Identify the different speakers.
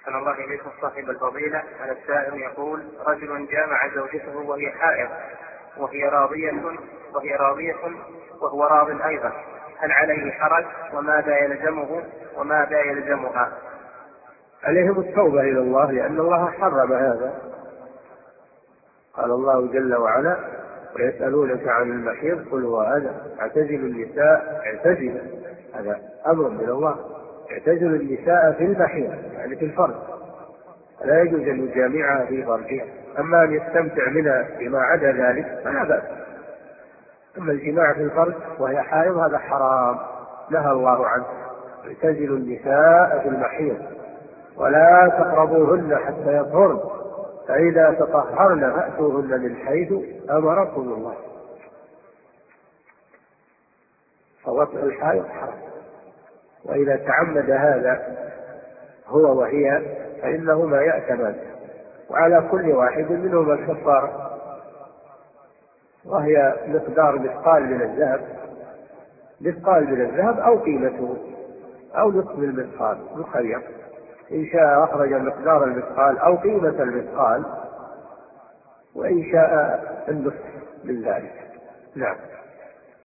Speaker 1: أحسن الله إليكم صاحب الفضيلة. هذا السائل يقول: رجل جامع زوجته وهي حائض وهي راضية وهو راض أيضا، هل عليه حرج؟ وماذا يلزمه وماذا يلزمها؟
Speaker 2: عليهم التوبة إلى الله، لأن الله حرم هذا. قال الله جل وعلا: ويسألونك عن المحيض قل هو أذى اعتزلوا النساء هذا أمر من الله، اعتزلوا النساء في المحيض يعني في الفرج، لا يجوز أن يجامعها في فرجها. أما أن يستمتع منها بما عدا ذلك فلا بأس. أما الجماع في الفرج وهي حائض هذا حرام، نهى الله عنه: اعتزلوا النساء في المحيض ولا تقربوهن حتى يطهرن فإذا تطهرن فأتوهن من حيث أمركم الله. فوطئ الحائض حرام، وإذا تعمد هذا هو وهي فإنهما يأثمان، وعلى كل واحد منهما الكفارة، وهي مقدار مثقال من الذهب أو قيمته أو نصف المثقال مخير، إن شاء أخرج مقدار المثقال أو قيمة المثقال، وإن شاء النصف من ذلك. نعم.